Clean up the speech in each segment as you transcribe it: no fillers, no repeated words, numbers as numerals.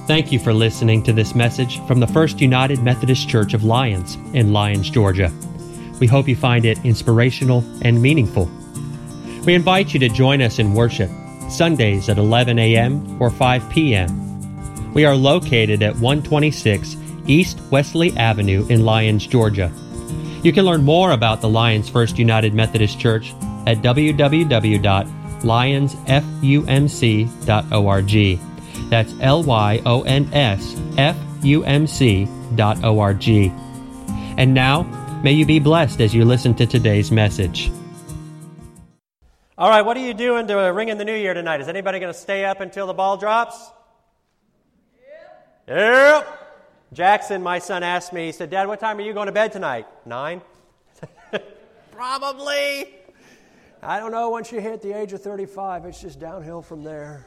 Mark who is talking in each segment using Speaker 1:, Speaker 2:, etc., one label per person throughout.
Speaker 1: Thank you for listening to this message from the First United Methodist Church of Lyons in Lyons, Georgia. We hope you find it inspirational and meaningful. We invite you to join us in worship Sundays at 11 a.m. or 5 p.m. We are located at 126 East Wesley Avenue in Lyons, Georgia. You can learn more about the Lyons First United Methodist Church at www.lyonsfumc.org. That's lyonsfumc.org. And now, may you be blessed as you listen to today's message.
Speaker 2: All right, what are you doing to ring in the new year tonight? Is anybody going to stay up until the ball drops? Yep. Jackson, my son, asked me, he said, Dad, what time are you going to bed tonight? 9? Probably. I don't know, once you hit the age of 35, it's just downhill from there.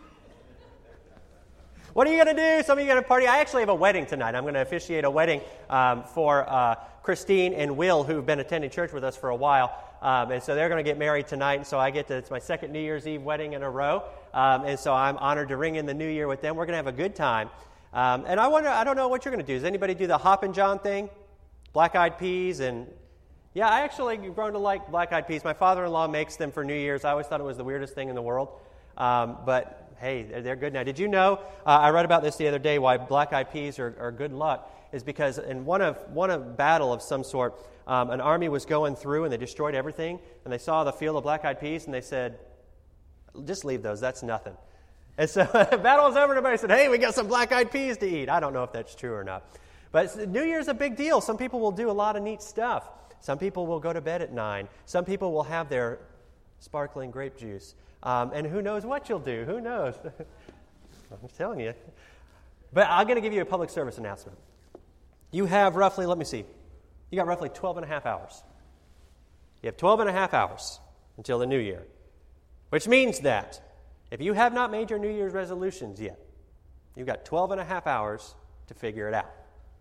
Speaker 2: What are you going to do? Some of you going to party? I actually have a wedding tonight. I'm going to officiate a wedding for Christine and Will, who've been attending church with us for a while. And so they're going to get married tonight. And so it's my second New Year's Eve wedding in a row. And so I'm honored to ring in the new year with them. We're going to have a good time. And I don't know what you're going to do. Does anybody do the Hoppin' John thing? Black-eyed peas and... Yeah, I actually grown to like black-eyed peas. My father-in-law makes them for New Year's. I always thought it was the weirdest thing in the world. But... hey, they're good now. Did you know, I read about this the other day, why black-eyed peas are good luck, is because in one of battle of some sort, an army was going through and they destroyed everything, and they saw the field of black-eyed peas, and they said, just leave those, that's nothing. And so the battle was over, and everybody said, hey, we got some black-eyed peas to eat. I don't know if that's true or not. But New Year's a big deal. Some people will do a lot of neat stuff. Some people will go to bed at 9. Some people will have their sparkling grape juice. And who knows what you'll do? Who knows? I'm telling you. But I'm going to give you a public service announcement. You have roughly, let me see, you got roughly 12 and a half hours. You have 12 and a half hours until the new year, which means that if you have not made your New Year's resolutions yet, you've got 12 and a half hours to figure it out.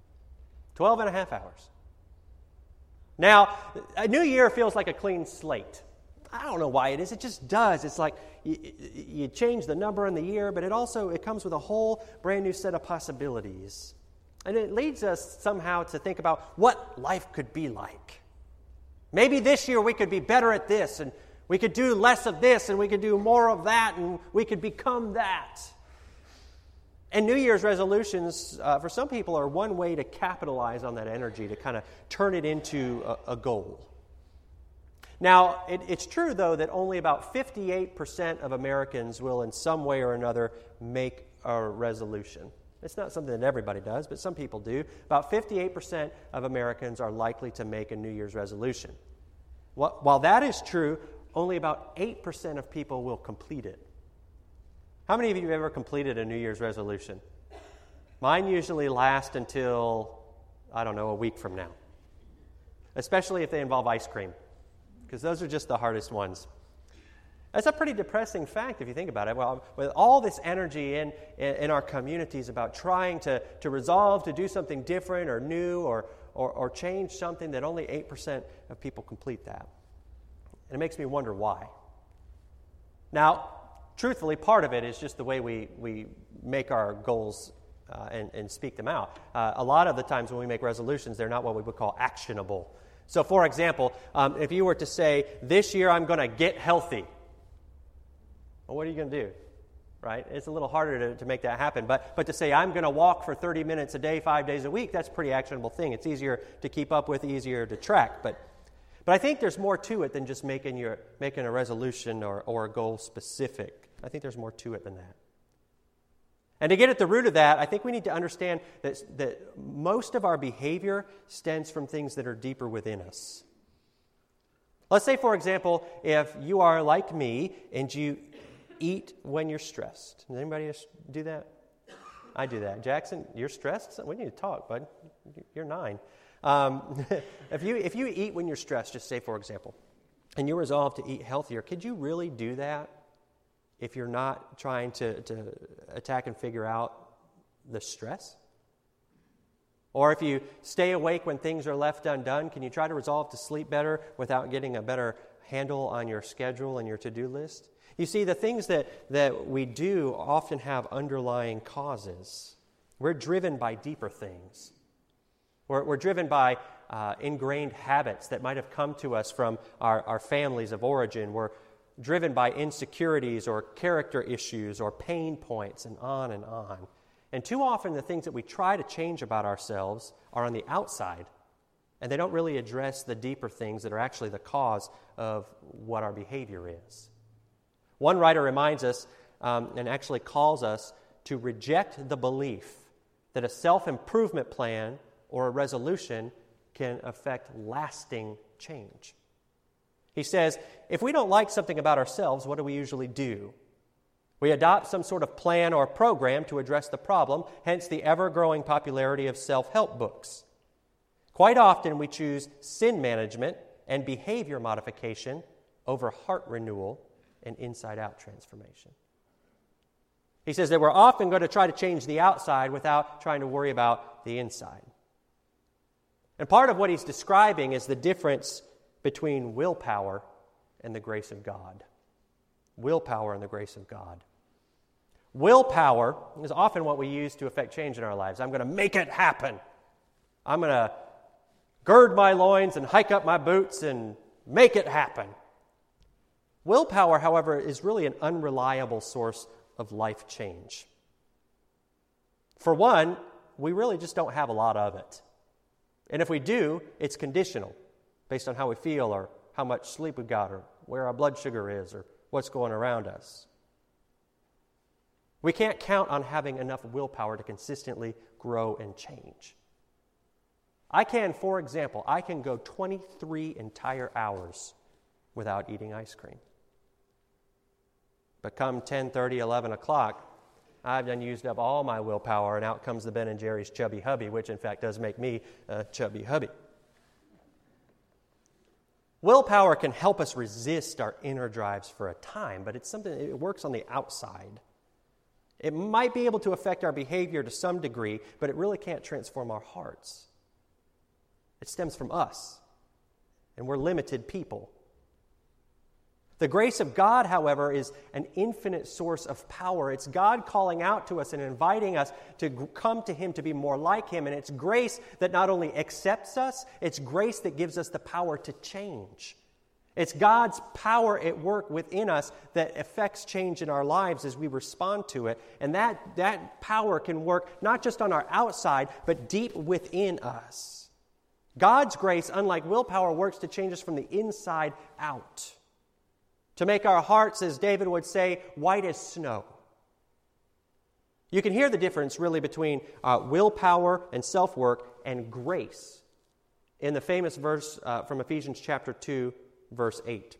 Speaker 2: 12 and a half hours. Now, a new year feels like a clean slate. I don't know why it is. It just does. It's like you change the number in the year, but it comes with a whole brand new set of possibilities. And it leads us somehow to think about what life could be like. Maybe this year we could be better at this, and we could do less of this, and we could do more of that, and we could become that. And New Year's resolutions, for some people, are one way to capitalize on that energy, to kind of turn it into a goal. Now, it's true, though, that only about 58% of Americans will in some way or another make a resolution. It's not something that everybody does, but some people do. About 58% of Americans are likely to make a New Year's resolution. While that is true, only about 8% of people will complete it. How many of you have ever completed a New Year's resolution? Mine usually last until, a week from now. Especially if they involve ice cream. Because those are just the hardest ones. That's a pretty depressing fact if you think about it. Well, with all this energy in our communities about trying to resolve to do something different or new or change something, that only 8% of people complete that. And it makes me wonder why. Now, truthfully, part of it is just the way we make our goals and speak them out. A lot of the times when we make resolutions, they're not what we would call actionable. So, for example, if you were to say, this year I'm going to get healthy, well, what are you going to do, right? It's a little harder to make that happen. But to say, I'm going to walk for 30 minutes a day, 5 days a week, that's a pretty actionable thing. It's easier to keep up with, easier to track. But I think there's more to it than just making a resolution or a goal specific. I think there's more to it than that. And to get at the root of that, I think we need to understand that most of our behavior stems from things that are deeper within us. Let's say, for example, if you are like me and you eat when you're stressed. Does anybody do that? I do that. Jackson, you're stressed? We need to talk, bud. You're 9. If you eat when you're stressed, just say, for example, and you're resolved to eat healthier, could you really do that if you're not trying to attack and figure out the stress? Or if you stay awake when things are left undone, can you try to resolve to sleep better without getting a better handle on your schedule and your to-do list? You see, the things that we do often have underlying causes. We're driven by deeper things. We're driven by ingrained habits that might have come to us from our families of origin. We're driven by insecurities or character issues or pain points and on and on. And too often the things that we try to change about ourselves are on the outside, and they don't really address the deeper things that are actually the cause of what our behavior is. One writer reminds us and actually calls us to reject the belief that a self-improvement plan or a resolution can affect lasting change. He says, if we don't like something about ourselves, what do we usually do? We adopt some sort of plan or program to address the problem, hence the ever-growing popularity of self-help books. Quite often we choose sin management and behavior modification over heart renewal and inside-out transformation. He says that we're often going to try to change the outside without trying to worry about the inside. And part of what he's describing is the difference between willpower and the grace of God. Willpower and the grace of God. Willpower is often what we use to affect change in our lives. I'm going to make it happen. I'm going to gird my loins and hike up my boots and make it happen. Willpower, however, is really an unreliable source of life change. For one, we really just don't have a lot of it. And if we do, it's conditional, based on how we feel or how much sleep we've got or where our blood sugar is or what's going around us. We can't count on having enough willpower to consistently grow and change. For example, I can go 23 entire hours without eating ice cream. But come 10:30, 11 o'clock, I've done used up all my willpower, and out comes the Ben & Jerry's Chubby Hubby, which in fact does make me a chubby hubby. Willpower can help us resist our inner drives for a time, but it's something it works on the outside. It might be able to affect our behavior to some degree, but it really can't transform our hearts. It stems from us, and we're limited people. The grace of God, however, is an infinite source of power. It's God calling out to us and inviting us to come to Him, to be more like Him. And it's grace that not only accepts us, it's grace that gives us the power to change. It's God's power at work within us that affects change in our lives as we respond to it. And that power can work not just on our outside, but deep within us. God's grace, unlike willpower, works to change us from the inside out. To make our hearts, as David would say, white as snow. You can hear the difference really between willpower and self-work and grace in the famous verse from Ephesians chapter 2, verse 8.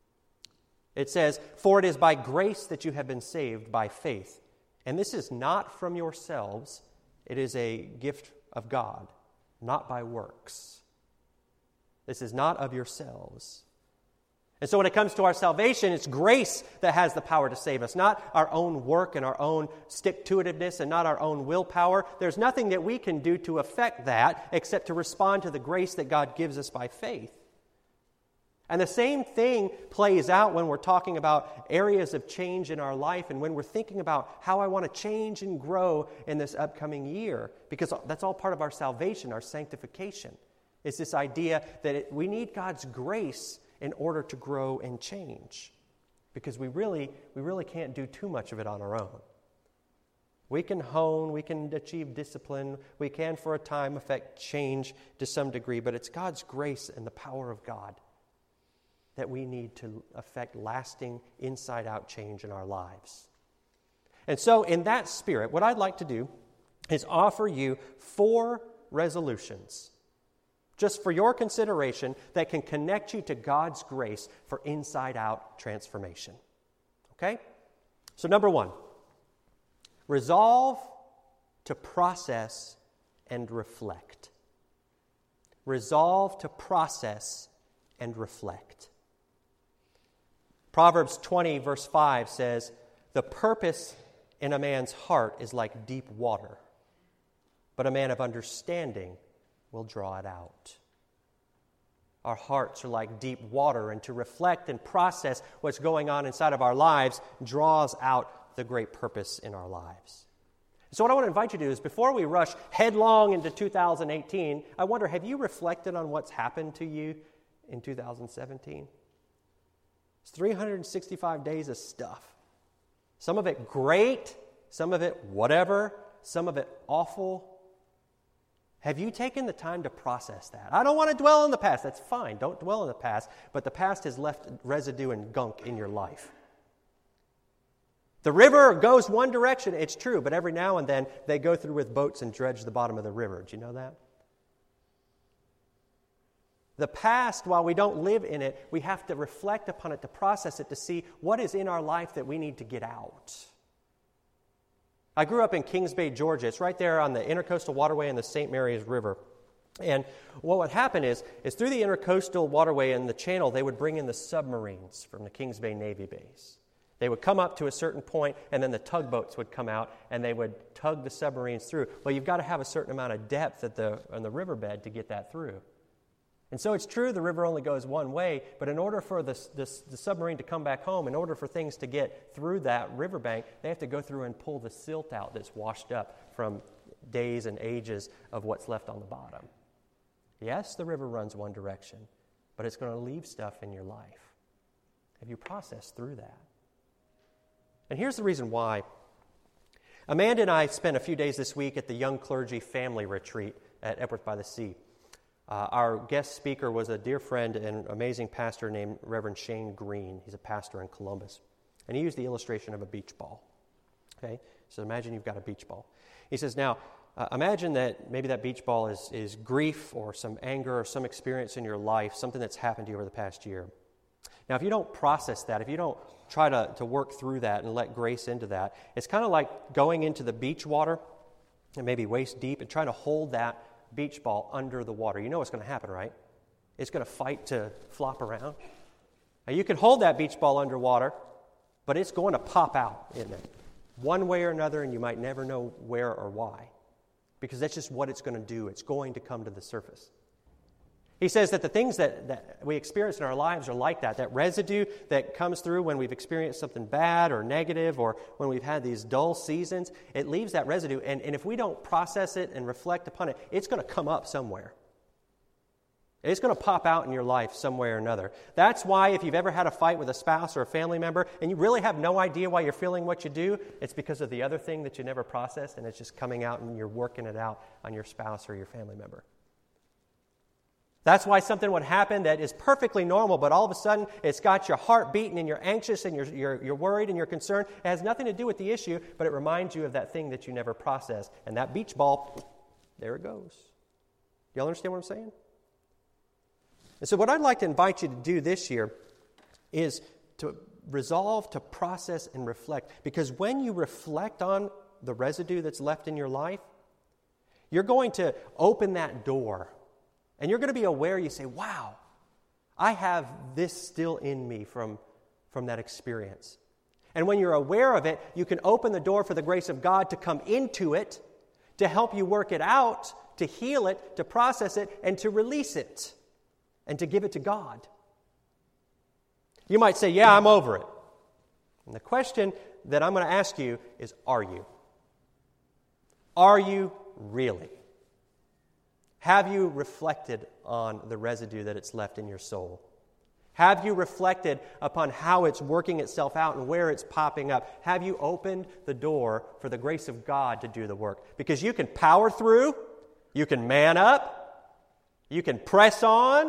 Speaker 2: It says, "For it is by grace that you have been saved by faith. And this is not from yourselves, it is a gift of God, not by works." This is not of yourselves. And so when it comes to our salvation, it's grace that has the power to save us, not our own work and our own stick-to-itiveness and not our own willpower. There's nothing that we can do to affect that except to respond to the grace that God gives us by faith. And the same thing plays out when we're talking about areas of change in our life and when we're thinking about how I want to change and grow in this upcoming year, because that's all part of our salvation, our sanctification. It's this idea that we need God's grace in order to grow and change, because we really can't do too much of it on our own. We can hone, we can achieve discipline, we can for a time affect change to some degree, but it's God's grace and the power of God that we need to affect lasting inside-out change in our lives. And so in that spirit, what I'd like to do is offer you 4 resolutions just for your consideration that can connect you to God's grace for inside-out transformation. Okay? So number 1, resolve to process and reflect. Resolve to process and reflect. Proverbs 20, verse 5 says, "The purpose in a man's heart is like deep water, but a man of understanding will draw it out." our hearts are like deep water, and to reflect and process what's going on inside of our lives draws out the great purpose in our lives. So what I want to invite you to do is, before we rush headlong into 2018, I wonder, have you reflected on what's happened to you in 2017? It's 365 days of stuff. Some of it great, some of it whatever, some of it awful. Have you taken the time to process that? I don't want to dwell on the past. That's fine. Don't dwell on the past. But the past has left residue and gunk in your life. The river goes one direction, it's true, but every now and then they go through with boats and dredge the bottom of the river. Did you know that? The past, while we don't live in it, we have to reflect upon it, to process it, to see what is in our life that we need to get out. I grew up in Kings Bay, Georgia. It's right there on the Intercoastal Waterway and the St. Mary's River. And what would happen is through the Intercoastal Waterway and the channel, they would bring in the submarines from the Kings Bay Navy base. They would come up to a certain point, and then the tugboats would come out, and they would tug the submarines through. Well, you've got to have a certain amount of depth on the riverbed to get that through. And so it's true the river only goes one way, but in order for the submarine to come back home, in order for things to get through that riverbank, they have to go through and pull the silt out that's washed up from days and ages of what's left on the bottom. Yes, the river runs one direction, but it's going to leave stuff in your life. Have you processed through that? And here's the reason why. Amanda and I spent a few days this week at the Young Clergy Family Retreat at Epworth by the Sea. Our guest speaker was a dear friend and amazing pastor named Reverend Shane Green. He's a pastor in Columbus. And he used the illustration of a beach ball. Okay? So imagine you've got a beach ball. He says, now, imagine that maybe that beach ball is grief or some anger or some experience in your life, something that's happened to you over the past year. Now, if you don't process that, if you don't try to work through that and let grace into that, it's kind of like going into the beach water and maybe waist deep and trying to hold that beach ball under the water. You know what's going to happen, right? It's going to fight to flop around. Now, you can hold that beach ball underwater, but it's going to pop out, isn't it? One way or another, and you might never know where or why, because that's just what it's going to do. It's going to come to the surface. He says that the things that we experience in our lives are like that residue that comes through when we've experienced something bad or negative, or when we've had these dull seasons. It leaves that residue, and if we don't process it and reflect upon it, it's going to come up somewhere. It's going to pop out in your life some way or another. That's why if you've ever had a fight with a spouse or a family member, and you really have no idea why you're feeling what you do, it's because of the other thing that you never processed, and it's just coming out and you're working it out on your spouse or your family member. That's why something would happen that is perfectly normal, but all of a sudden it's got your heart beating and you're anxious and you're worried and you're concerned. It has nothing to do with the issue, but it reminds you of that thing that you never processed. And that beach ball, there it goes. Do y'all understand what I'm saying? And so what I'd like to invite you to do this year is to resolve to process and reflect. Because when you reflect on the residue that's left in your life, you're going to open that door. And you're going to be aware, you say, wow, I have this still in me from that experience. And when you're aware of it, you can open the door for the grace of God to come into it, to help you work it out, to heal it, to process it, and to release it, and to give it to God. You might say, yeah, I'm over it. And the question that I'm going to ask you is, are you? Are you really? Have you reflected on the residue that it's left in your soul? Have you reflected upon how it's working itself out and where it's popping up? Have you opened the door for the grace of God to do the work? Because you can power through, you can man up, you can press on,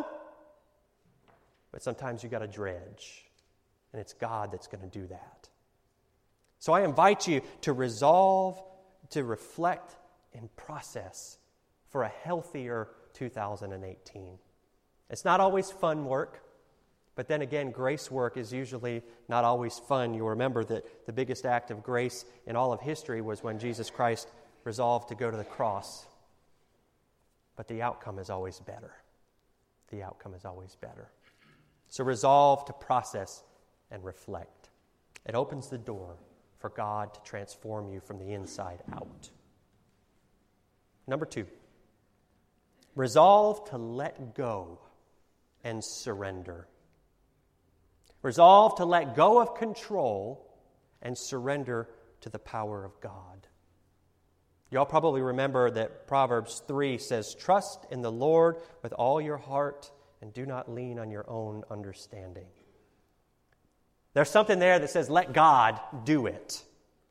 Speaker 2: but sometimes you got to dredge, and it's God that's going to do that. So I invite you to resolve, to reflect, and process for a healthier 2018. It's not always fun work, but then again, grace work is usually not always fun. You'll remember that the biggest act of grace in all of history was when Jesus Christ resolved to go to the cross. But the outcome is always better. The outcome is always better. So resolve to process and reflect. It opens the door for God to transform you from the inside out. Number 2. Resolve to let go and surrender. Resolve to let go of control and surrender to the power of God. Y'all probably remember that Proverbs 3 says, "Trust in the Lord with all your heart and do not lean on your own understanding." There's something there that says, let God do it.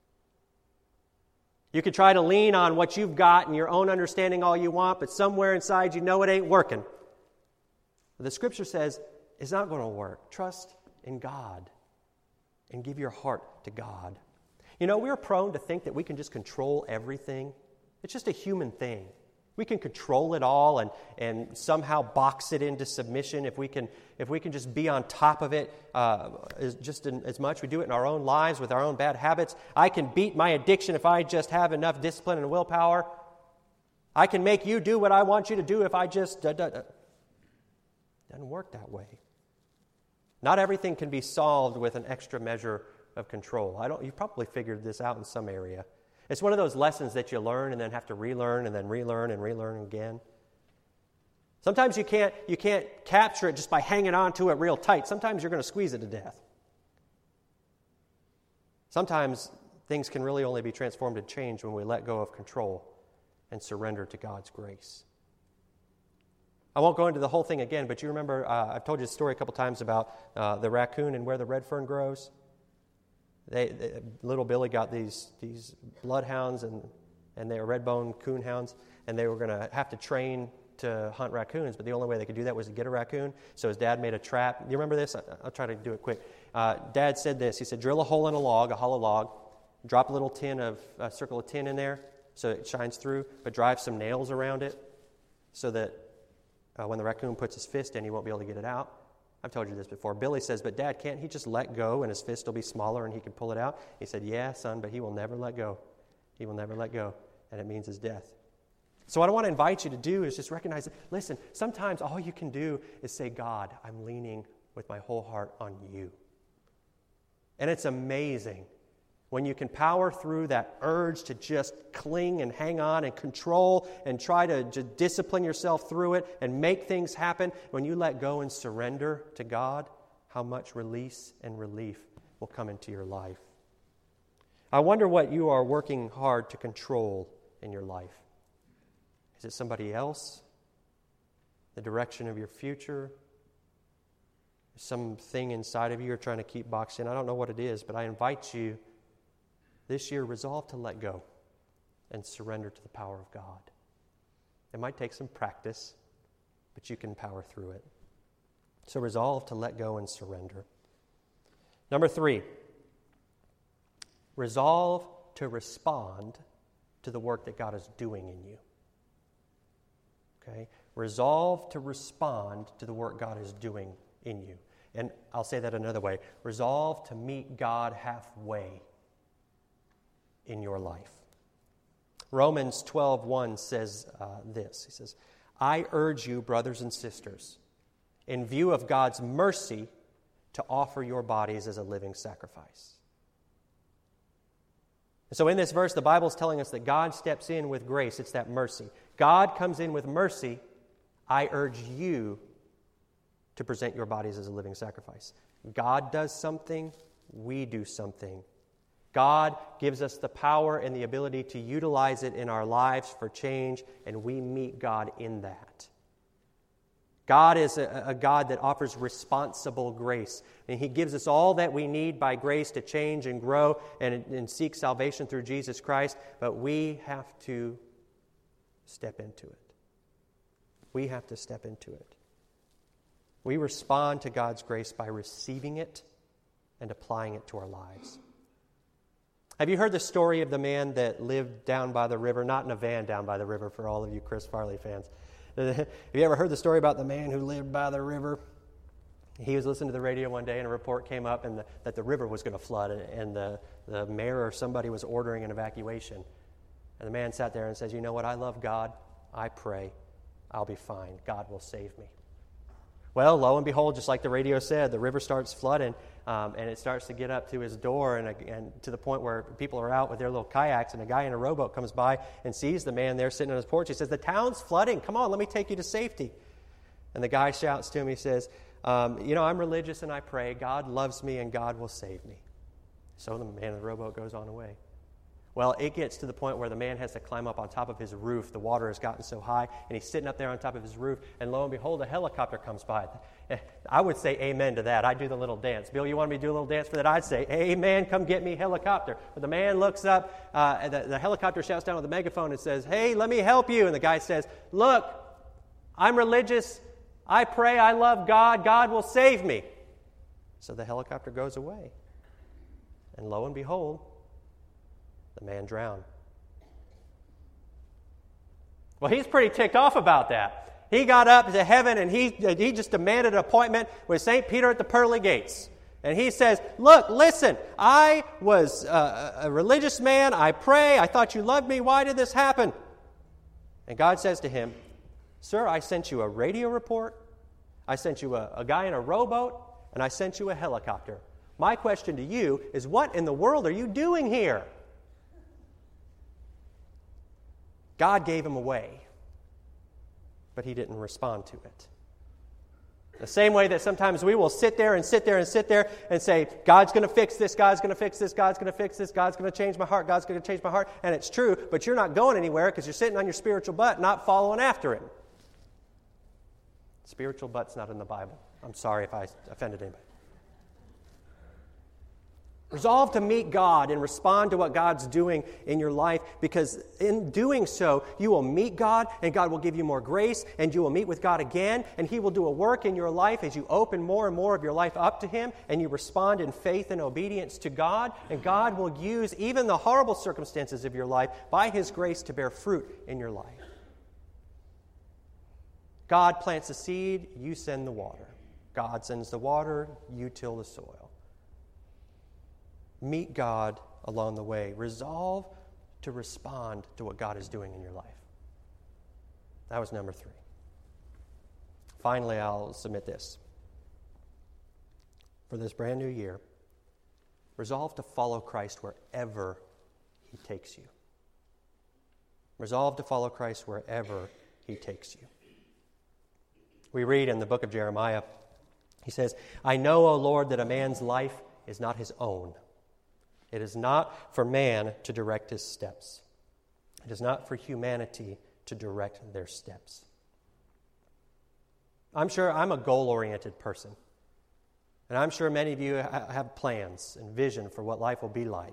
Speaker 2: You could try to lean on what you've got and your own understanding all you want, but somewhere inside you know it ain't working. But the Scripture says it's not going to work. Trust in God and give your heart to God. You know, we're prone to think that we can just control everything. It's just a human thing. We can control it all and somehow box it into submission if we can just be on top of it as much. We do it in our own lives with our own bad habits. I can beat my addiction if I just have enough discipline and willpower. I can make you do what I want you to do if I just... Doesn't work that way. Not everything can be solved with an extra measure of control. You probably figured this out in some area. It's one of those lessons that you learn and then have to relearn and then relearn and relearn again. Sometimes you can't capture it just by hanging on to it real tight. Sometimes you're going to squeeze it to death. Sometimes things can really only be transformed and changed when we let go of control and surrender to God's grace. I won't go into the whole thing again, but you remember I've told you a story a couple times about the raccoon and where the red fern grows. Little Billy got these bloodhounds and they were red-bone coon hounds, and they were going to have to train to hunt raccoons, but the only way they could do that was to get a raccoon. So his dad made a trap. You remember this? I'll try to do it quick. Dad said this. He said, drill a hole in a log, a hollow log, drop a circle of tin in there so it shines through, but drive some nails around it so that when the raccoon puts his fist in, he won't be able to get it out. I've told you this before. Billy says, but Dad, can't he just let go and his fist will be smaller and he can pull it out? He said, yeah, son, but he will never let go. He will never let go, and it means his death. So what I want to invite you to do is just recognize that, listen, sometimes all you can do is say, God, I'm leaning with my whole heart on you. And it's amazing when you can power through that urge to just cling and hang on and control and try to just discipline yourself through it and make things happen. When you let go and surrender to God, how much release and relief will come into your life. I wonder what you are working hard to control in your life. Is it somebody else? The direction of your future? Something inside of you you're trying to keep boxed in? I don't know what it is, but I invite you this year, resolve to let go and surrender to the power of God. It might take some practice, but you can power through it. So resolve to let go and surrender. Number 3, resolve to respond to the work that God is doing in you. Okay? Resolve to respond to the work God is doing in you. And I'll say that another way. Resolve to meet God halfway in your life. Romans 12:1 says this. He says, I urge you, brothers and sisters, in view of God's mercy, to offer your bodies as a living sacrifice. And so in this verse, the Bible is telling us that God steps in with grace. It's that mercy. God comes in with mercy. I urge you to present your bodies as a living sacrifice. God does something, we do something. God gives us the power and the ability to utilize it in our lives for change, and we meet God in that. God is a God that offers responsible grace. And He gives us all that we need by grace to change and grow and seek salvation through Jesus Christ, but we have to step into it. We have to step into it. We respond to God's grace by receiving it and applying it to our lives. Have you heard the story of the man that lived down by the river? Not in a van down by the river for all of you Chris Farley fans. Have you ever heard the story about the man who lived by the river? He was listening to the radio one day and a report came up that the river was going to flood and the mayor or somebody was ordering an evacuation. And the man sat there and says, you know what, I love God. I pray. I'll be fine. God will save me. Well, lo and behold, just like the radio said, the river starts flooding, and it starts to get up to his door, and to the point where people are out with their little kayaks, and a guy in a rowboat comes by and sees the man there sitting on his porch. He says, the town's flooding. Come on, let me take you to safety. And the guy shouts to him, he says, I'm religious and I pray. God loves me and God will save me. So the man in the rowboat goes on away. Well, it gets to the point where the man has to climb up on top of his roof. The water has gotten so high, and he's sitting up there on top of his roof, and lo and behold, a helicopter comes by. I would say amen to that. I'd do the little dance. Bill, you want me to do a little dance for that? I'd say, amen, come get me, helicopter. But the man looks up, the helicopter shouts down with a megaphone and says, hey, let me help you. And the guy says, look, I'm religious, I pray, I love God, God will save me. So the helicopter goes away. And lo and behold, the man drowned. Well, he's pretty ticked off about that. He got up to heaven and he just demanded an appointment with St. Peter at the pearly gates. And he says, look, listen, I was a religious man. I pray. I thought you loved me. Why did this happen? And God says to him, sir, I sent you a radio report. I sent you a guy in a rowboat. And I sent you a helicopter. My question to you is, what in the world are you doing here? God gave him away, but he didn't respond to it. The same way that sometimes we will sit there and say, God's going to fix this, God's going to fix this, God's going to fix this, God's going to change my heart, God's going to change my heart, and it's true, but you're not going anywhere because you're sitting on your spiritual butt not following after him. Spiritual butt's not in the Bible. I'm sorry if I offended anybody. Resolve to meet God and respond to what God's doing in your life, because in doing so, you will meet God and God will give you more grace, and you will meet with God again, and He will do a work in your life as you open more and more of your life up to Him and you respond in faith and obedience to God, and God will use even the horrible circumstances of your life by His grace to bear fruit in your life. God plants the seed, you send the water. God sends the water, you till the soil. Meet God along the way. Resolve to respond to what God is doing in your life. That was number 3. Finally, I'll submit this. For this brand new year, resolve to follow Christ wherever He takes you. Resolve to follow Christ wherever He takes you. We read in the book of Jeremiah, he says, I know, O Lord, that a man's life is not his own. It is not for man to direct his steps. It is not for humanity to direct their steps. I'm sure I'm a goal-oriented person. And I'm sure many of you have plans and vision for what life will be like.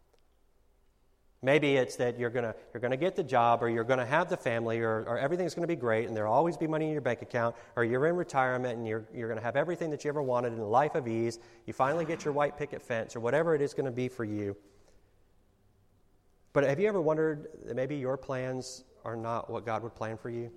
Speaker 2: Maybe it's that you're going to get the job, or you're going to have the family, or everything's going to be great, and there'll always be money in your bank account, or you're in retirement and you're going to have everything that you ever wanted in a life of ease. You finally get your white picket fence, or whatever it is going to be for you. But have you ever wondered that maybe your plans are not what God would plan for you?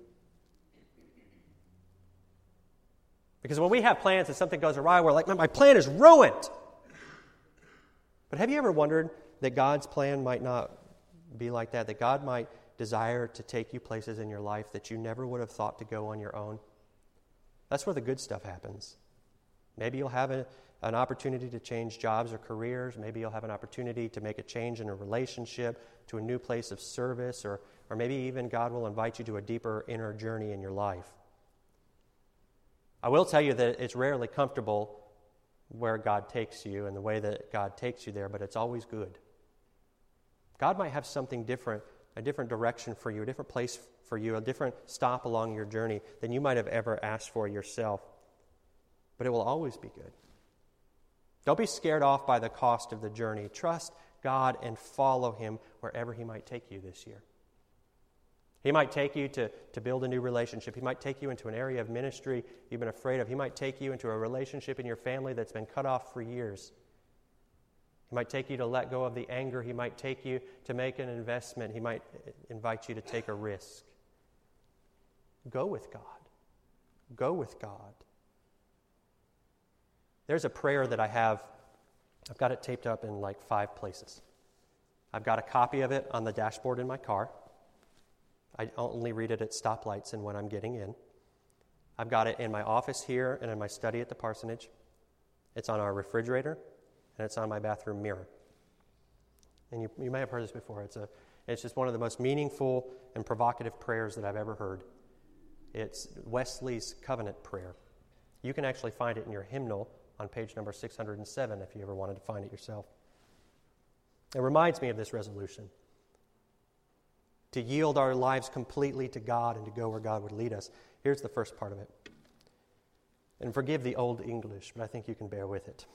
Speaker 2: Because when we have plans and something goes awry, we're like, my plan is ruined. But have you ever wondered that God's plan might not be like that God might desire to take you places in your life that you never would have thought to go on your own? That's where the good stuff happens. Maybe you'll have an opportunity to change jobs or careers. Maybe you'll have an opportunity to make a change in a relationship, to a new place of service, or maybe even God will invite you to a deeper inner journey in your life. I will tell you that it's rarely comfortable where God takes you and the way that God takes you there, but it's always good. God might have something different, a different direction for you, a different place for you, a different stop along your journey than you might have ever asked for yourself. But it will always be good. Don't be scared off by the cost of the journey. Trust God and follow Him wherever He might take you this year. He might take you to build a new relationship. He might take you into an area of ministry you've been afraid of. He might take you into a relationship in your family that's been cut off for years. He might take you to let go of the anger. He might take you to make an investment. He might invite you to take a risk. Go with God. Go with God. There's a prayer that I have. I've got it taped up in like 5 places. I've got a copy of it on the dashboard in my car. I only read it at stoplights and when I'm getting in. I've got it in my office here and in my study at the parsonage. It's on our refrigerator, and it's on my bathroom mirror. And you may have heard this before. It's just one of the most meaningful and provocative prayers that I've ever heard. It's Wesley's Covenant Prayer. You can actually find it in your hymnal on page number 607 if you ever wanted to find it yourself. It reminds me of this resolution, to yield our lives completely to God and to go where God would lead us. Here's the first part of it. And forgive the old English, but I think you can bear with it.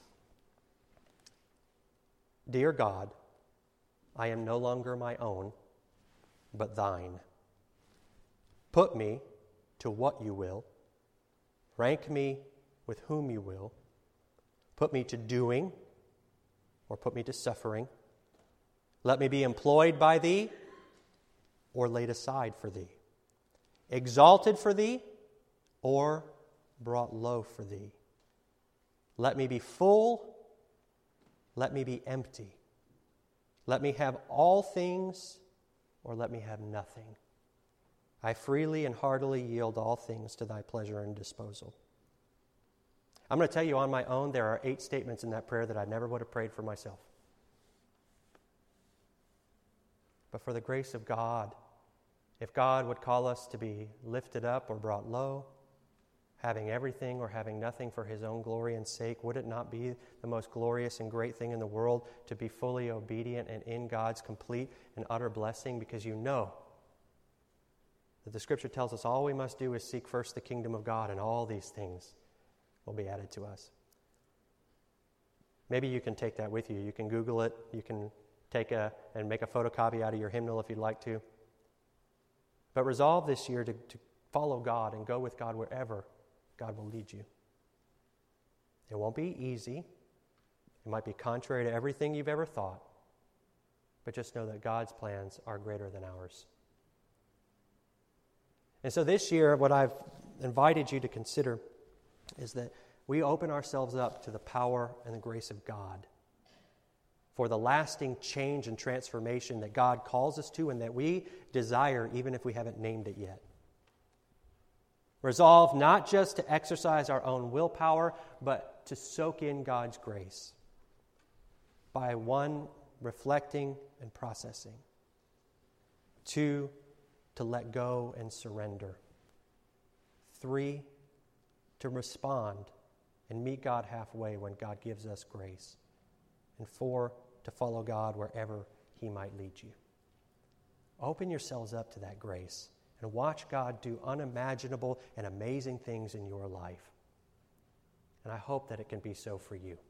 Speaker 2: Dear God, I am no longer my own, but thine. Put me to what you will. Rank me with whom you will. Put me to doing, or put me to suffering. Let me be employed by thee, or laid aside for thee. Exalted for thee, or brought low for thee. Let me be full, let me be empty. Let me have all things, or let me have nothing. I freely and heartily yield all things to thy pleasure and disposal. I'm going to tell you on my own, there are 8 statements in that prayer that I never would have prayed for myself. But for the grace of God, if God would call us to be lifted up or brought low, having everything or having nothing for his own glory and sake, would it not be the most glorious and great thing in the world to be fully obedient and in God's complete and utter blessing? Because you know that the Scripture tells us all we must do is seek first the kingdom of God, and all these things will be added to us. Maybe you can take that with you. You can Google it. You can take and make a photocopy out of your hymnal if you'd like to. But resolve this year to follow God and go with God wherever God will lead you. It won't be easy. It might be contrary to everything you've ever thought. But just know that God's plans are greater than ours. And so this year, what I've invited you to consider is that we open ourselves up to the power and the grace of God for the lasting change and transformation that God calls us to and that we desire even if we haven't named it yet. Resolve not just to exercise our own willpower, but to soak in God's grace by 1, reflecting and processing. 2, to let go and surrender. 3, to respond and meet God halfway when God gives us grace. And 4, to follow God wherever he might lead you. Open yourselves up to that grace and watch God do unimaginable and amazing things in your life. And I hope that it can be so for you.